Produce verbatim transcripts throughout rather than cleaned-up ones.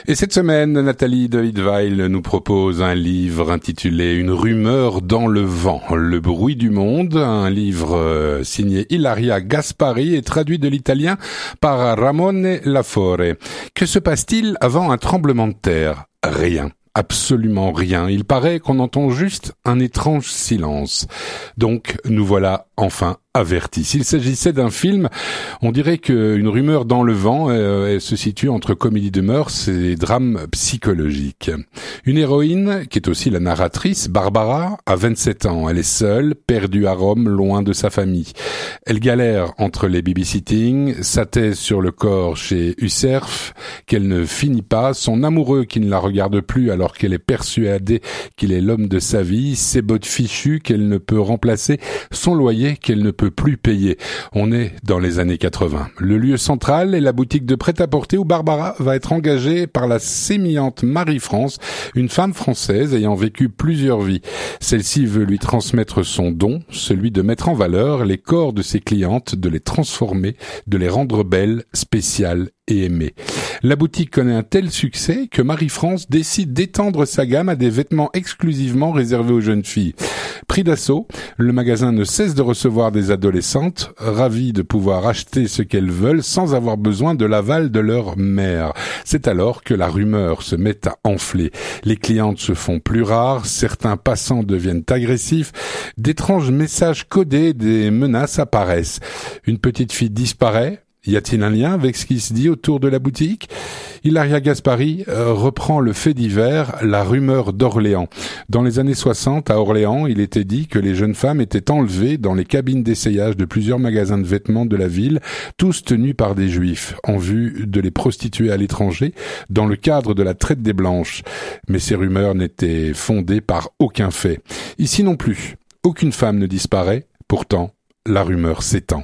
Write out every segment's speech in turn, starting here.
Et cette semaine, Nathalie de Hitweil nous propose un livre intitulé « Une rumeur dans le vent, le bruit du monde », un livre euh, signé Ilaria Gaspari et traduit de l'italien par Ramone Lafore. Que se passe-t-il avant un tremblement de terre ? Rien. Absolument rien. Il paraît qu'on entend juste un étrange silence. Donc, nous voilà enfin avertis. S'il s'agissait d'un film, on dirait qu'une rumeur dans le vent euh, elle se situe entre comédie de mœurs et drame psychologique. Une héroïne, qui est aussi la narratrice, Barbara, a vingt-sept ans. Elle est seule, perdue à Rome, loin de sa famille. Elle galère entre les babysitting, sa thèse sur le corps chez Userf, qu'elle ne finit pas, son amoureux qui ne la regarde plus alors qu'elle est persuadée qu'il est l'homme de sa vie, ses bottes fichues qu'elle ne peut remplacer, son loyer qu'elle ne peut plus payer. On est dans les années quatre-vingts. Le lieu central est la boutique de prêt-à-porter où Barbara va être engagée par la sémillante Marie-France, une femme française ayant vécu plusieurs vies. Celle-ci veut lui transmettre son don, celui de mettre en valeur les corps de ses clientes, de les transformer, de les rendre belles, spéciales et aimées. La boutique connaît un tel succès que Marie-France décide d'étendre sa gamme à des vêtements exclusivement réservés aux jeunes filles. Pris d'assaut, le magasin ne cesse de recevoir des adolescentes, ravies de pouvoir acheter ce qu'elles veulent sans avoir besoin de l'aval de leur mère. C'est alors que la rumeur se met à enfler. Les clientes se font plus rares, certains passants deviennent agressifs, d'étranges messages codés, des menaces apparaissent. Une petite fille disparaît. Y a-t-il un lien avec ce qui se dit autour de la boutique ? Ilaria Gaspari euh, reprend le fait divers, la rumeur d'Orléans. Dans les années soixante, à Orléans, il était dit que les jeunes femmes étaient enlevées dans les cabines d'essayage de plusieurs magasins de vêtements de la ville, tous tenus par des juifs, en vue de les prostituer à l'étranger, dans le cadre de la traite des blanches. Mais ces rumeurs n'étaient fondées par aucun fait. Ici non plus, aucune femme ne disparaît, pourtant, la rumeur s'étend.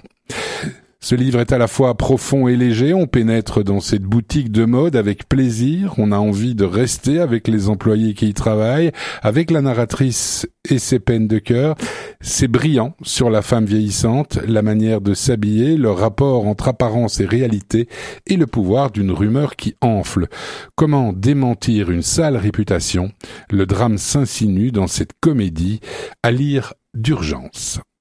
Ce livre est à la fois profond et léger, on pénètre dans cette boutique de mode avec plaisir, on a envie de rester avec les employés qui y travaillent, avec la narratrice et ses peines de cœur. C'est brillant sur la femme vieillissante, la manière de s'habiller, le rapport entre apparence et réalité et le pouvoir d'une rumeur qui enfle. Comment démentir une sale réputation ? Le drame s'insinue dans cette comédie à lire d'urgence.